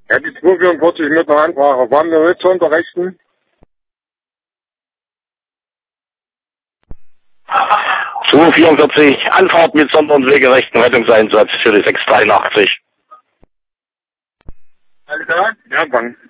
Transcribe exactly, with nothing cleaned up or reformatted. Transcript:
Ja, die zwei vierundvierzig mit einer Anfrage. Waren wir nicht zu unterrichten? zwei vierundvierzig, Anfahrt mit Sonder- und Wegerechten Rettungseinsatz für die sechs dreiundachtzig. Alles klar? Ja, dann.